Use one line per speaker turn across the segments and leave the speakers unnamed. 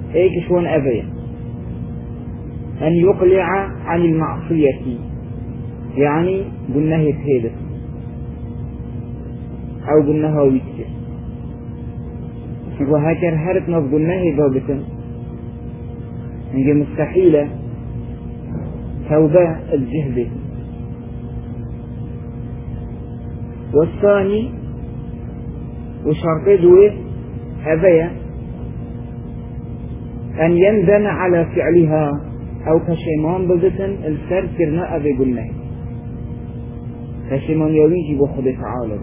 هيك شون أبي أن يقلع عن المعصية يعني قلنا يتهيدت أو قلنا ويكتر وهكذا هرتنا قلنا ضابطا نجي مستحيلة توبة الجهد. والثاني وشرطي دوه أبي أن يندم على فعلها أو كشيمان بلدتن السر كرنا أبي قلنا كشيمان يويجي بخد تعالى.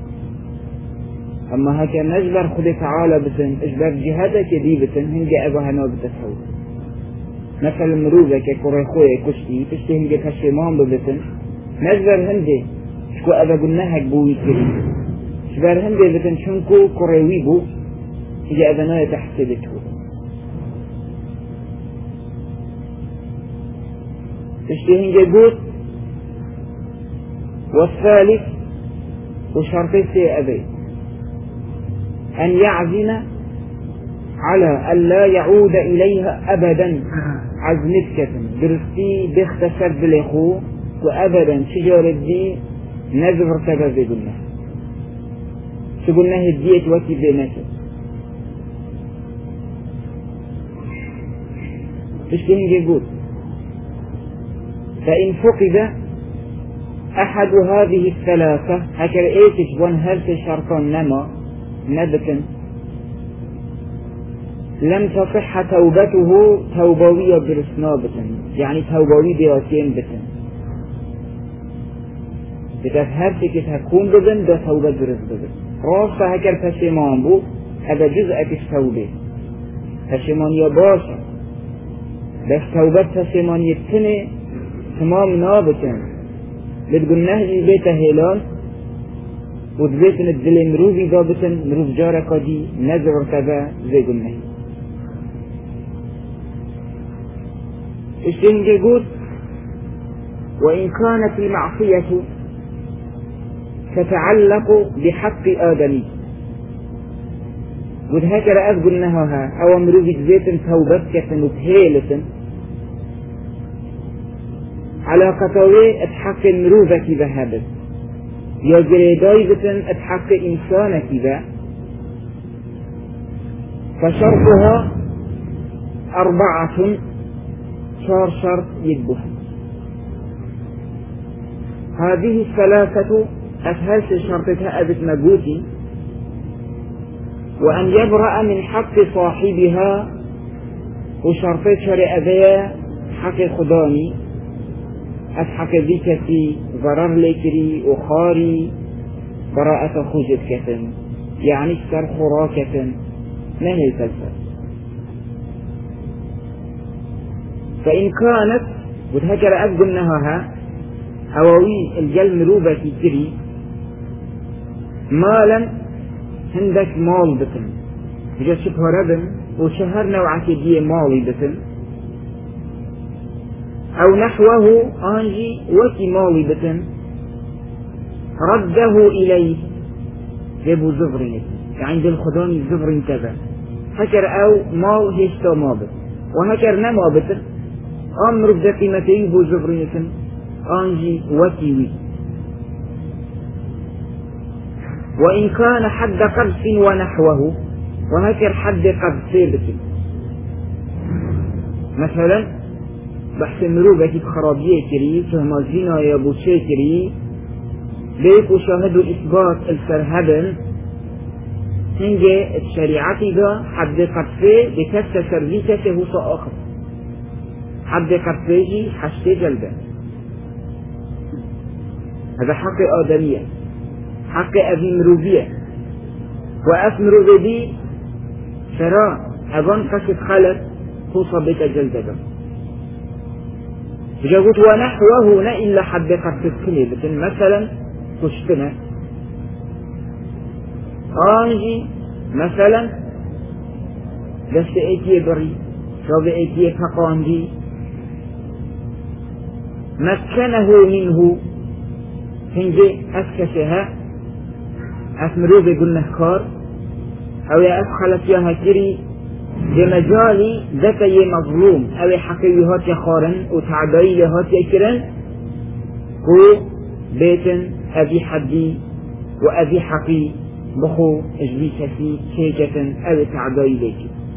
أما هكا نجبر خد تعالى بتن اجبر جهادك دي بتن هنجي أبا هنا بتسهول مثلا مروبة كوري خويا كشتي تشتي هنجي كشيمان بلدتن نجبر هنجي شكو أبا قلنا هك بوي كريم اجبر هنجي بتن شنكو كوري ويبو هنجي أبا نايا تحسبته تشتهين جدود. والثالث وشرطي سي أبي أن يعزم على أن لا يعود إليها أبدا عزمتك درستي باختصر بالإخو وأبدا شجر الدين نذر تبذي قلنا تقولنا الدية وكي بينك تشتهين جدود. فإن فقد أحد هذه الثلاثة هكذا إيتش هل شرطان نما نبتا لم تصح توبته توبوية برسنابة يعني توبوية براسين بتن بتفهمتك تكون بدن ده توبة برس بدن راسة هكذا فشمان بو هذا جزء التوبة فشمان يباشا بس توبة فشمان يتني تمام نابتن بتقولناه جي بيت هيلان وتبيت ندلي مروفي ضابطن مروف جارة قدي نزر كذا زي قلناه. اشتنجي قول وإن كانت المعصية تتعلق بحق آدمي قد هكذا أقولناها أو مروفي بيت توبتك متهيلة على قطوي اتحق مروفة ذهبت يا جريدايزة اتحق إنسانة ذا فشرطها 4 شرط يدبها. هذه الثلاثة أسهل شرطتها أبت مجوتي وأن يبرأ من حق صاحبها وشرطت شرع ذا حق خداني أسحق ذيك في ضرر لكري وخاري براءة خجد كتن يعني السر خراكة ما هي الفلسفة. فإن كانت وتهجر أقلناها هواوي الجل مروبة كري مالا عندك مال بتن إذا شبه ربن وشهر نوعك دي مالي بتن أو نحوه أنجي وكي مالي بتن رده إليه جابوا زفرين عند الخداني زفرين كذا هكر أو مال هشتا مابت وهكر نما بتن أمر بقيمتي بو زفرين أنجي وكي وي. وإن كان حد قذف ونحوه وهكر حد قذف بتن مثلا بحث مروبة خرابية كري فهم زنا يا ابو شاكري بيك وشاهدوا إثبات السرهبن هنجي الشريعة ذا حد قذفه بكسة سرزيكة هو آخر حد قذفه حشت جلدا هذا حق آدمية حق أبي مروبية وأف مروبي شراء أظن قصد خلق هو صبت جلدا جاوت ونحوه لا إلا حد قصد كلمة مثلا كشتنا آنجي مثلا دست ايتي بري شاب ايتي فقاندي مكنه منه هنجي أسكشها أسمرو بيقول نهكار أو يا أسخلت يا هكري بمجالي ذكي مظلوم أو حقيقات يخارن وتعديلات يكرن هو بيت أبي حدي وأبي حقي بخو اجبي كسي كيكة أو تعديلك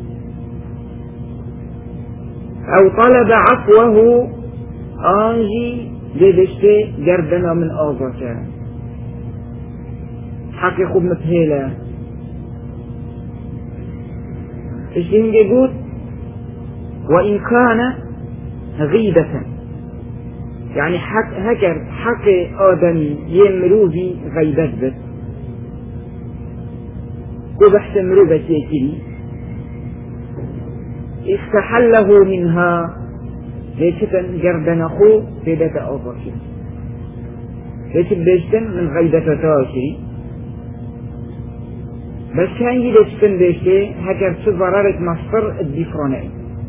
أو طلب عفوه آنجي لبشته جردنا من آغاته حقي خب متهيلة اشتين يقول وإن كان غيبة يعني حق آدمي يمروفي غيبت بس وبحث مروفة يكري استحله منها ليشتن جردن أخو بيدة أوضاكي ليشت بيشتن من غيبة تاشري بس كان يليشتن بيشتي هكذا تضررت مصر الدفراني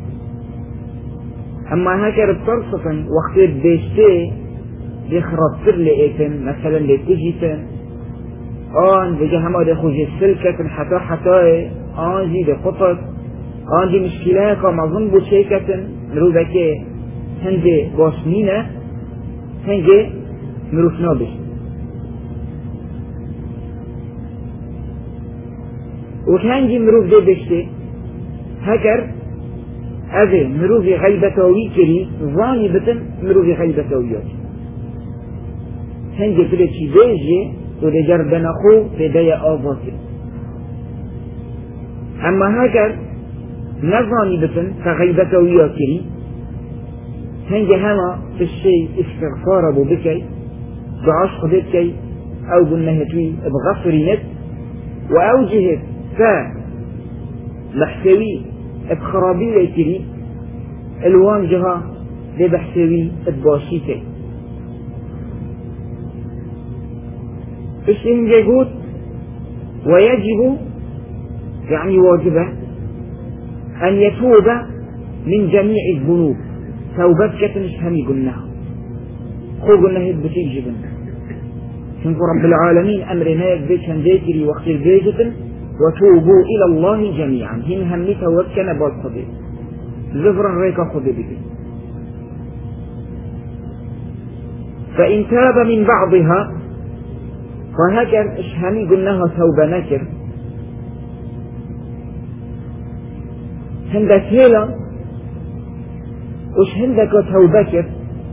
أما هكذا بطرصة وقت بيشتي يخرب سر لإيتن مثلا لتجيتن بجا هما دي خوش السلكة حتى جي دي قطط دي مشكلة كما ظن بو شيكة مروبك هنجي باسمينة هنجي مروف نابش وكانجي مروف دي بشتي هكر هذا مروف غيبتاوي كري ظاني بتن مروف غيبتاويات هنجي فلتشي بيجي ودي جردن أخو في دي آفاتي أما هكر نظاني بتن فغيبتاويات كري هنجي هما في الشيء استغفار أبو بكي دعاش خدتكي أو بنهتوي بغفري نت وأوجهت بحسوي بخرابي ليتري الوان جها بحسوي باشيكي فشين يقول ويجب يعني واجبه أن يتوب من جميع الذنوب توبتك مش هم يقولناها خو قلنا هيد بتيجبن شنكو رب العالمين أمرنا يكبيت هنديكري وقت البيجتن وتوبوا إلى الله جميعا هن همي توكنا بالخذي زفر الريكا خذي بك فإن تاب من بعضها فهكذا اشهمي قلناها توبة نكر هندك هيلا وش هندك توبكر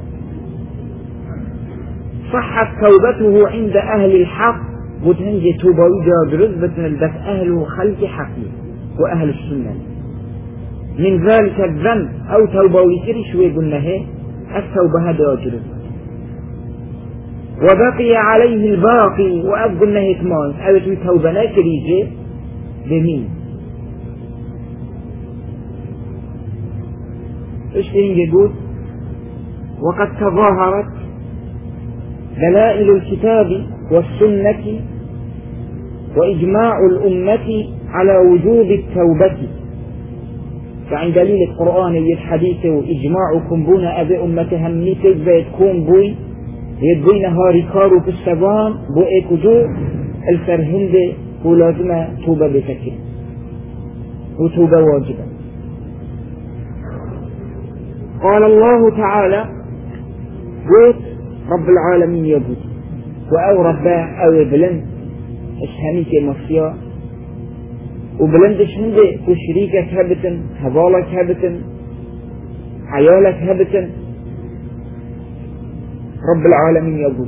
صحت توبته عند أهل الحق وتنجي توبوي جرزبة الدف أهل خلق حقي وأهل السنة من ذلك الذنب أو توبوي كري شوي قلنا هي التوبة هذا جرزبة وبقي عليه الباقي وأقول له إتمان أو توبة نكري جي بمين إيش يقول وقد تظاهرت دلائل الكتاب والسنة وإجماع الأمة على وجوب التوبة فعند دليل القرآن الحديث وإجماعكم بنا أبي أمة هميتك بيتكون بوي يدينها ركار في السبان بو إيكوجو الفرهند ولازم توبة بتكين وتوبة واجبة قال الله تعالى قلت رب العالمين يبوت وأو رباه أو بلند اشهميك مصيا وبلند اشهنده وشريكك هبتن هبالك هبتن عيالك هبتن رب العالمين يبوت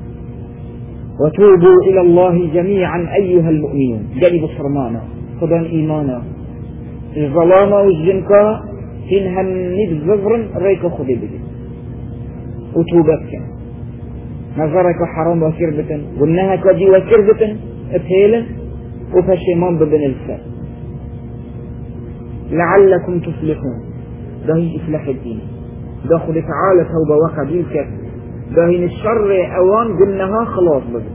وتوبوا إلى الله جميعا أيها المؤمنون جانب الصرمانة خدان إيمانا الظلامة والجنكا هنهم نبزفر ريك خدي بجي وتوبتك نظرك حرام وكربة قلناها كدي وكربة ابهيلا وفشيمان ببن الفا لعلكم تفلحون ده هي إفلاح الدين داخل تعالى توبة وقبيلك ده هي الشر أوان قلناها خلاص بجي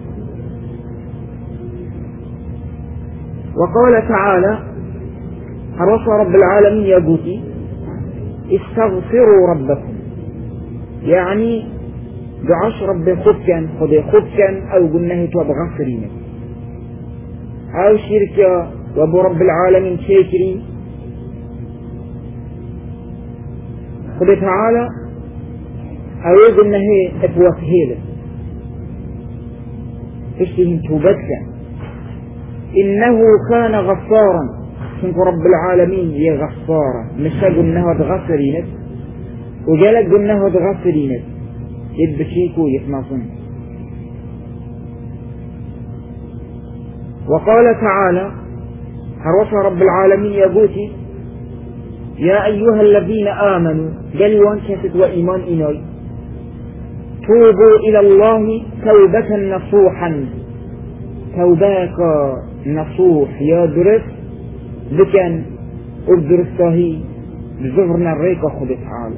وقال تعالى حرص رب العالمين يا بوتي استغفروا ربكم يعني بعش رب خبكا خذي خبكا أو قلناه توب غفرين أو شركة وابو رب العالمين شاكري خده تعالى أريد أنه أتوفهيله اشتهم توبتك إنه كان غفارا شنك رب العالمين يا غفارا مش قلناه تغفرينك وقالت قلناه تغفرينك يدبشيكو يتناصن. وقال تعالى حرص رب العالمين يقولي يا أيها الذين آمنوا قالوا وانكفت وإيمان إناي توبوا إلى الله توبة نصوحا توباك نصوح يا درس بكن أبدرس صهي بزغرنا الريكة خذ تعالى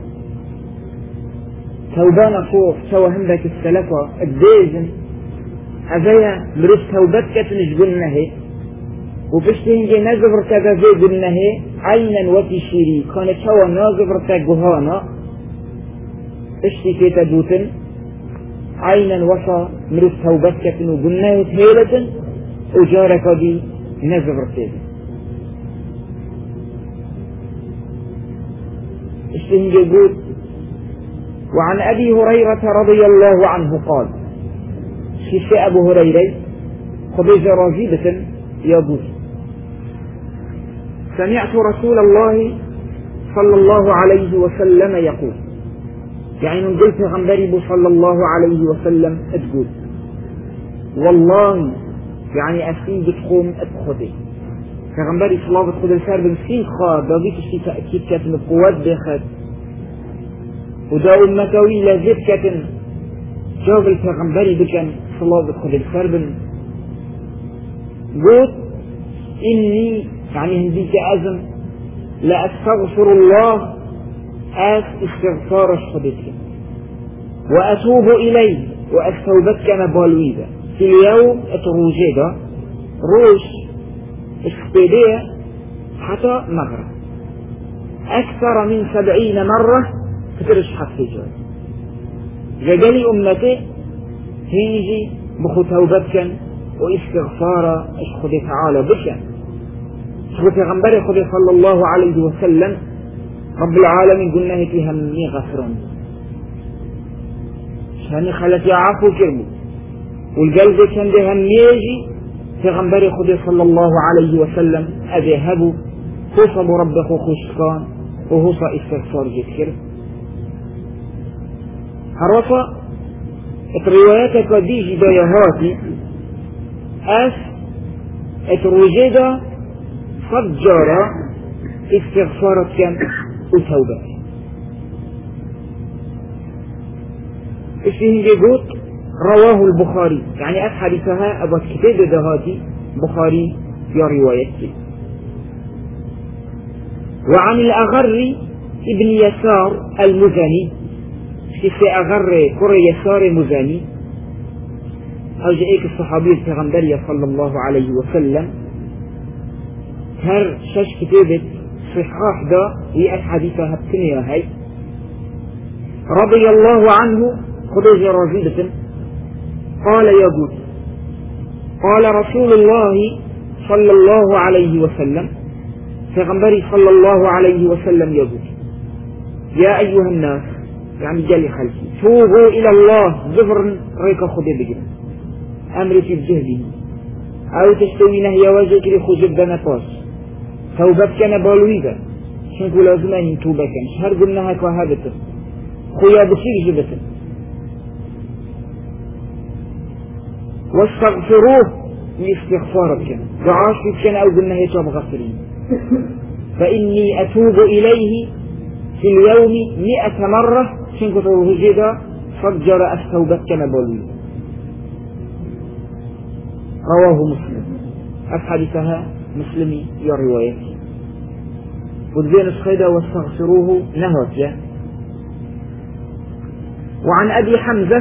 توبة نصوح سوى هندك السلفة الديزن أذيا برس توبتك تنجقلنا هي وبشتهنجي نزغر تغذي قلنا هي عينا وتشيري كانت سوى نزغر تغهانا اشتكي تدوتن عينا وصا مرس توبتك وقلنا هي تهيلة وجارك دي نزغر تغذي اشتهنجي يقول وعن أبي هريرة رضي الله عنه قال شيء أبو هريرة خبيجة راجبة يقول سمعت رسول الله صلى الله عليه وسلم يقول يعني قلت غنبري صلى الله عليه وسلم تقول والله يعني أسين بتقوم أتخذي كغنبري صلى الله عليه وسلم الفرد مسكين خاد داويت الشيء تأكيد كاتن القوات بخد وداو المكوي لازد كاتن جاوب الكغنبري بكن صلى الله عليه وسلم الفرد قلت إني يعني هنديك أزم لا أستغفر الله استغفار الصديق وأتوب إليه وأستوبتك نبالويدا في اليوم أتروجيدا روش استيدية حتى مغرب أكثر من 70 مرة تترش حتى جاي جدلي أمتي هيجي بخو توبتك واستغفار خذي تعالى بك خذي غنبري خذي صلى الله عليه وسلم رب العالمين قلنا هيك همي غفرون شاني خلت يعافو كرمو والقلب كان ده هميجي في غنبري خذي صلى الله عليه وسلم أذهبوا خصبوا ربك خشكان وهوصى استغفار جكر هرصة الروايات قديجي دايهاتي اتروجيدا فجر استغفارك وتوبة اسمه يقول رواه البخاري يعني حديثها أبو كتاب دهاتي بخاري يا روايتي. وعن الأغر ابن يسار المزني في أغر كرة يسار مزني أو جاءك الصحابي البيغمبري صلى الله عليه وسلم هر شش كتابة صحاح دا هي حديثها التنية هاي رضي الله عنه خدوج رازيدة قال يقول قال رسول الله صلى الله عليه وسلم بيغمبري صلى الله عليه وسلم يقول يا أيها الناس يعني جالي خلفي توبوا إلى الله زفر ريك خدي بجد أمري في الجهد أو تشتوي نهي وجهك لخجب دنفاس توبتك نبالويدا شنكو لازمين توبك شهر قلناها كهابتا خويا بشير جبتا واستغفروه لاستغفارك دعاش كان أو قلناها يتوب غفرين فإني أتوب إليه في اليوم 100 مرة شنكو توهجدا فجر أستوبتك نبالويدا رواه مسلم أحاديثها مسلمي يا روايتي والزين الصيدة واستغفروه نهوت. وعن أبي حمزة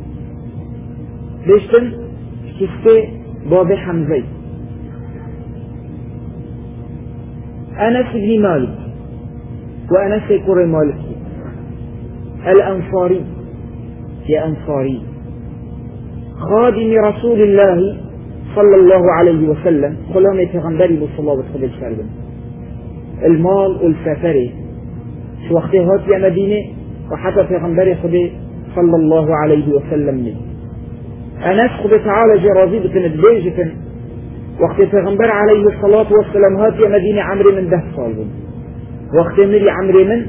ليشتن كفتي باب حمزي أنس بن مالك وأنس كري مالك الأنصاري يا أنصاري خادم رسول الله صلى الله عليه وسلم خلاني تغنبري صلى الله عليه وسلم المال والسفري شو وقتی هاتی مدینه و حتی پیغمبر خود صلى الله عليه وسلم ني أنس خد تعالى جرازي بتن بيجتن وقت پیغمبر عليه الصلاة والسلام هاتي مدينة عمري من 10 سال بود وقت مري عمري من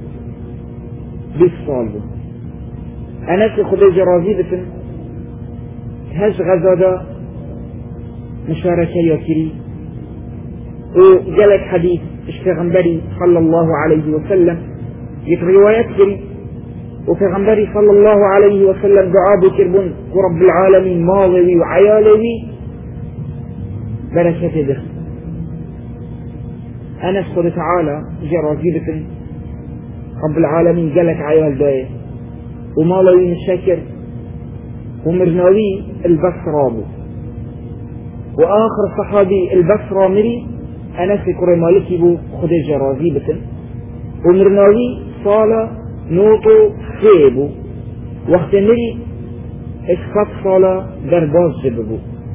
20 سال بود أنس خد جرازي بتن هج غزادا مشاركة يكري وجلت حديث پیغمبري صلى الله عليه وسلم يك روايات كري وبيغمبري صلى الله عليه وسلم دعاء بكربون ورب العالمين ماضي وعيالي بركة دخل أنا سبحانه تعالى جرازيبة رب العالمين قالك عيال داية وماضي الشكر ومرناوي البصرابو وآخر صحابي البصرة مري أنا سكر مالكي بو خد جرازيبة ومرناوي صالة نوتو سيبو وقت مري اسقط صالة درباز جببو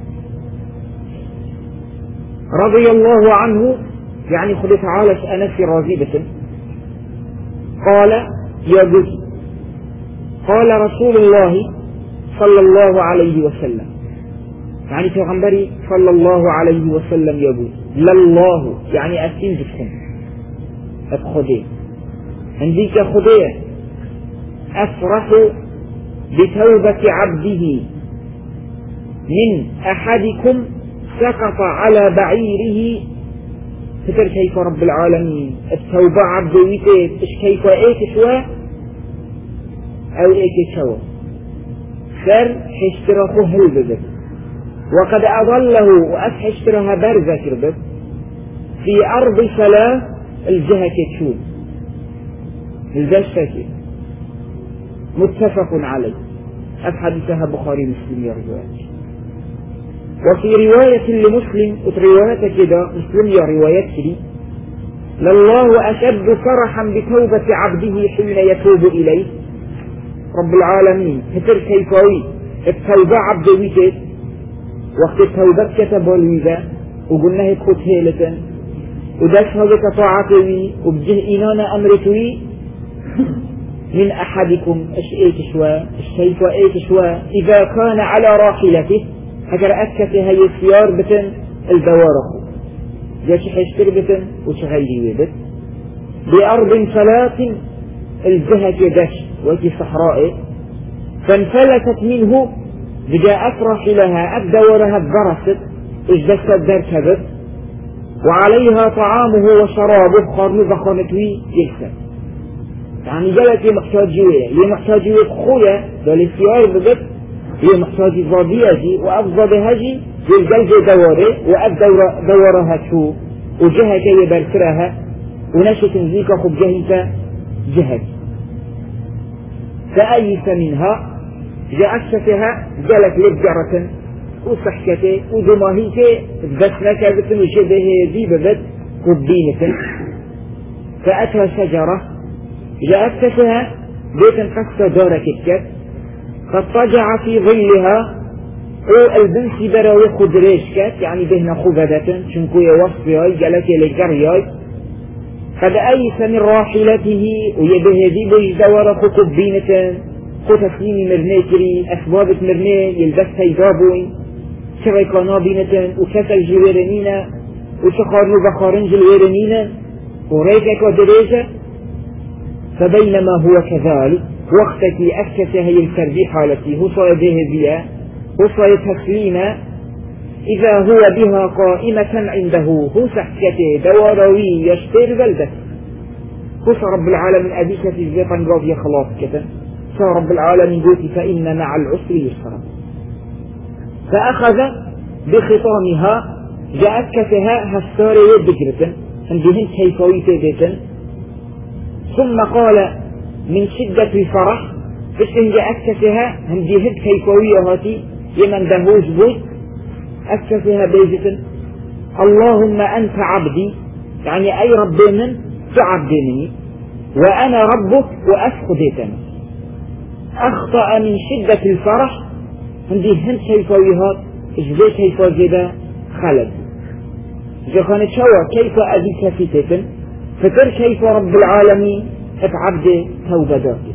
رضي الله عنه يعني خد تعالى أنس رازيبة قال يا بني قال رسول الله صلى الله عليه وسلم يعني پیغمبري صلى الله عليه وسلم يا بني لله يعني أسنجكم أبخدي عندك خديه أفرح بتوبة عبده من أحدكم سقط على بعيره فكر كيف رب العالمين التوبة عبده ويتيت إش كيف إيك شوى أو إيك شوى خير حشتره هلبت وقد أضله وأفحشترها برزة كربت في أرض 3 الجهة كتشوف الجهة متفق عليه أحاديثها بخاري مسلم يا رواية وفي رواية لمسلم رواية كده مسلم يا رواية كده لله أشد فرحا بتوبة عبده حين يتوب إليه رب العالمين هتر كيفوي التوبة عبده ويكت وقت التوبة كتب الويزة وقلنا هتخد هيلة وداش هذا كطاعته وبجه إينانا أمرتوي من أحدكم إيش شوى الشيء وإيش شوى إذا كان على راحلته هكذا أكت هي السيار بتن الدوارخ جاش حيشتر بتن وشغيري بت بأرض 3 الجهة دش وكي صحراء فانفلتت منه جاءت راحلها الدورها برست اجدست دركبت وعليها طعامه وشرابه خارج خانتوي يكسب يعني جلت محتاجية هي محتاجية خويا للسيار بجد هي محتاجية ضادية وأفضل هجي للجلج دواره دورها شو وجهة كي برسرها ونشت نزيك خب جهك جهك فأيس منها جاءتها جلت لبجرة وصحكته ودماهيك بسنك بسن وشبه دي ببد قبينة فأتها شجرة جاءتها بيت قصة دارك الكت فاضطجع في ظلها والبنسي براوي خدريش كت يعني بهنا خبدة شنكو يوصفها جلت لجرياي قد أيس من راحلته ويبهدي بيجدور قبينة قتسيني مرنيكري أسبابت مرني يلبسها يجابوين شريكانا بينة وكسل جويرنينا وشخارنو بخارنج الويرنينا وريكك ودريجة فبينما هو كذلك وقتك أكت هي التربيح حالتي هو صيده بها هو صيد تسليما إذا هو بها قائمة عنده هو سحكته دواروي يشتر بلدك هو رب العالمين أبيك في الزيطان راضي خلاص كده رب العالمين قلت فإن مع العسر يسرا فأخذ بخطامها جاءت كفها هستاري بجرة عندهن كيفوية بيتا ثم قال من شدة الفرح فإن جاءت كفها عندهن كيفوية هاتي يمن دهوز بوي أكفها بيجة اللهم أنت عبدي يعني أي رب من تعبدني وأنا ربك وأفقدتني أخطأ من شدة الفرح عندي هند كيفويات إجزي كيفو جدا خلد إذا كانت شوى كيف أبيك فتتن فكر كيف رب العالمين اتعبد توبة داخل.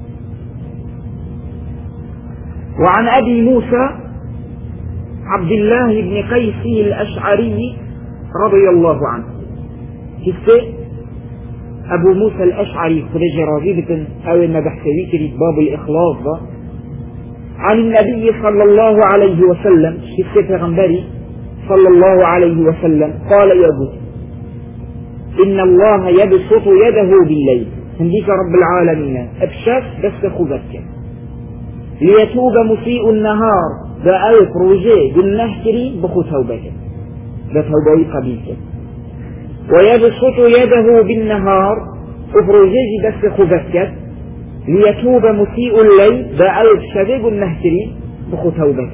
وعن أبي موسى عبد الله بن قيس الأشعري رضي الله عنه كيف أبو موسى الأشعري خرج راغبة أو ما بحثوي كريت باب الإخلاص ده عن النبي صلى الله عليه وسلم كيف غنبري صلى الله عليه وسلم قال يا أبو إن الله يبسط يده بالليل هنديك رب العالمين أبشاك بس خذك ليتوب مسيء النهار ذا آية روجي بالنهكري بخو توبك ذا توبوي قبيلك ويبسط يده بالنهار أفروجي بس خذك ليتوب مسيء الليل ذا آية شباب النهكري بخو توبك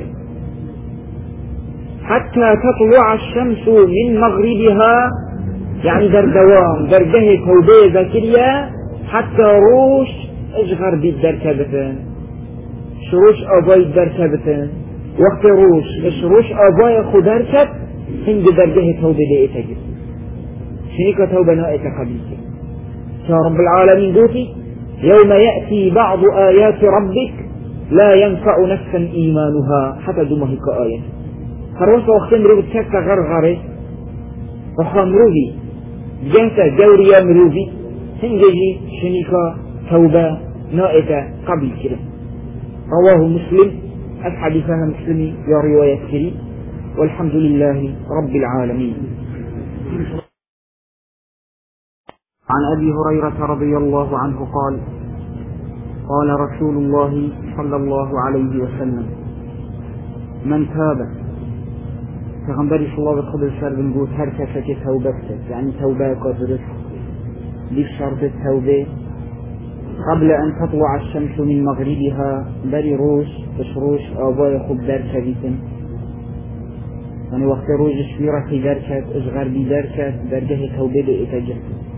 حتى تطلع الشمس من مغربها يعني در دوام در جهة توبة ذاكرية حتى روش اجغر بالدركبتن شروش آبای درکبتن وقت روش آبای خود درکب هنگ درجه توبه دیتا جد شنیکا توبه نائتا قبیلك يا رب العالمين دوتي يوم يأتي بعض آيات ربك لا ينفع نفسا إيمانها حتى دمهك آية فروسا وقتين روبت كاكا غرغرة وخامروبي جهتا جوريا مروبي هنجي شنيكا توبة نائتا قبيلك رواه مسلم الحديثها مسلمي يا رواية كريم والحمد لله رب العالمين. عن أبي هريرة رضي الله عنه قال قال رسول الله صلى الله عليه وسلم من تاب فغنبري صلى الله عليه وسلم بنقول هركسة توبته يعني توبة قدرت بشرط التوبة قبل أن تطلع الشمس من مغربها بري روش تشروش آباء خب دركبتن يعني وقت روج شويرة في دركت اشغر بدركت درجه توبة لإتجه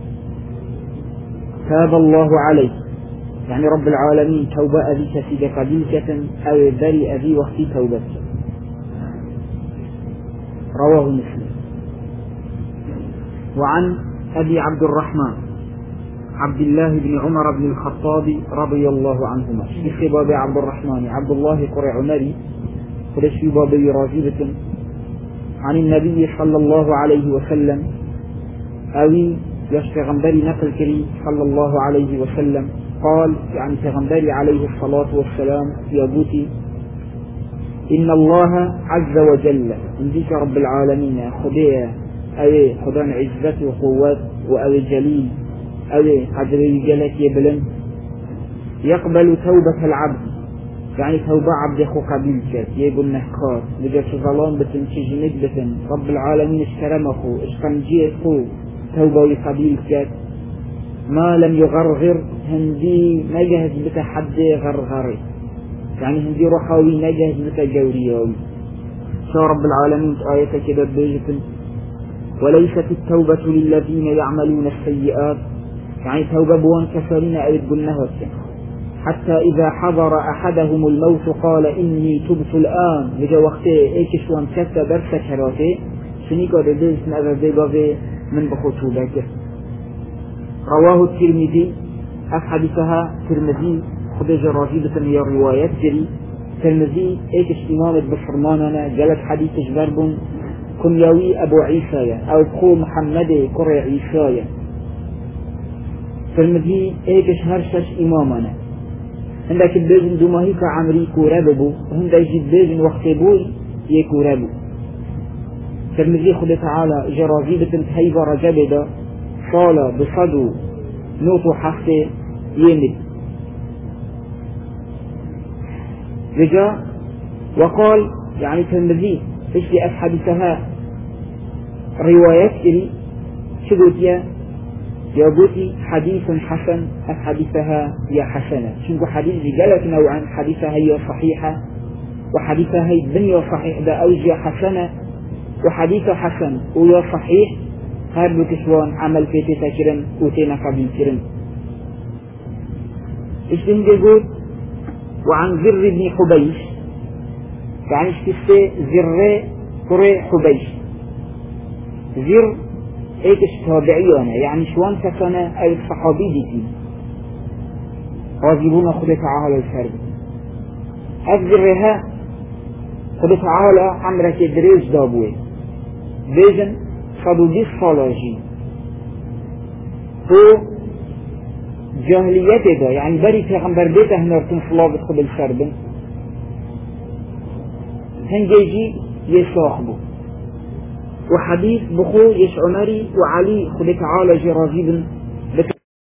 تاب الله عليه يعني رب العالمين توبة أبي كسيد قبيلكة أو بري أبي وقت توبة رواه مسلم. وعن أبي عبد الرحمن عبد الله بن عمر بن الخطاب رضي الله عنهما في باب عبد الرحمن عبد الله قرع عمري قرش في باب راجبة عن النبي صلى الله عليه وسلم أوي يشتغنبري نقل كريم صلى الله عليه وسلم قال يعني تغنبري عليه الصلاة والسلام يا بوتي إن الله عز وجل عندك رب العالمين خديه أي خدان عزة وقوات وأوي جليل أوي قدر الجلك يبلن يقبل توبة العبد يعني توبة عبد أخو قبيلك يقول نحكار لجا ظلام بتن شجند بتن رب العالمين اشكرم أخو اشكنجي أخو توبة قبيلك ما لم يغرغر هندي نجهز بتحدي غرغري يعني هندي رحاوي نجهز بتجوريوي شو رب العالمين آية كده بيجتن وليست التوبة للذين يعملون السيئات يعني توبة بوان كسرين أيد قلناها حتى إذا حضر أحدهم الموت قال إني تبت الآن لجا وقته إيكش وان كتا درس كراته سنيكو رديس نأذى بيبابي من بخطوبك. رواه الترمذي أحدثها ترمذي خدج راجبة هي الروايات جري ترمذي إيكش إمام بفرماننا جلت حديث جبرب كنيوي أبو عيسى أو بخو محمد قرى عيسى ترمذي إيكش هرشش إمامنا عندك البيجن دوماهيك عمري كورابو وعندك البيجن وقتبوي يكورابو ترمذي خد تعالى جرازيبة هيبة رجبدا قال بصدو نوتو حفته يمد رجاء وقال يعني ترمذي ايش لأحاديثها روايات لي شقوتيا يا بوتي حديث حسن أحاديثها يا حسنة شنو حديث جلت نوعا حديثها هي صحيحة وحديثها هي الدنيا صحيح ده أوجه حسنة وحديث حسن ويا صحيح هذا كشوان عمل في تسكرن وتينا قبيل كرن إيش بنقول وعن زر بن حبيش يعني اشتفى زر قري حبيش زر ايكش تابعيانا يعني شوان كسانا اي الصحابي ديتي راضی بوون خود تعالی سر از گرها خود تعالی عمره که دریج دابوه بیجن 120 سالاجی تو جاهلیت دا یعنی بری پیغمبر بیت هنرتون صلابت قبل سر بن هنجيجي يصاحبه وحديث بخو يش عمري وعلي خد تعالى جي راضي بن